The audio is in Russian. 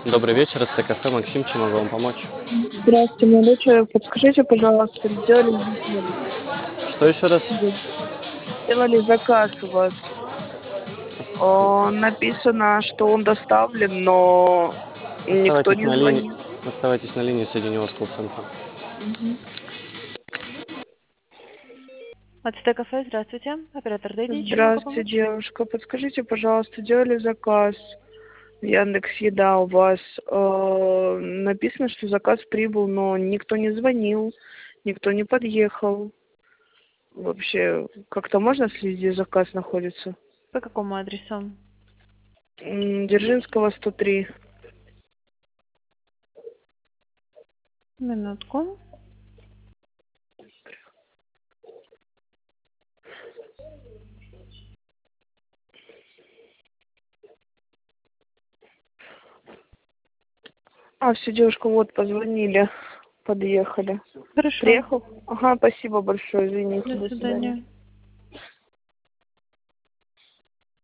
Добрый вечер, это кафе Максим, чем могу вам помочь? Здравствуйте, молодой человек. Подскажите, пожалуйста, Что еще раз? сделали заказ у вас. Написано, что он доставлен, но никто Оставайтесь не на линии. звонит. Оставайтесь на линии, соединю вас с колл-центром. Мгм. АЦТ кафе, здравствуйте. Оператор Дэдди, чем могу Здравствуйте, помочь? девушка. Подскажите, пожалуйста, делали заказ в Яндекс.Еда у вас. Написано, что заказ прибыл, но никто не звонил, никто не подъехал. Вообще, как-то можно следить, где заказ находится? По какому адресу? Дзержинского, 103. Минутку. Все, девушка, вот, позвонили, подъехали. Хорошо. Приехал? Ага, спасибо большое, извините, До до свидания. свидания.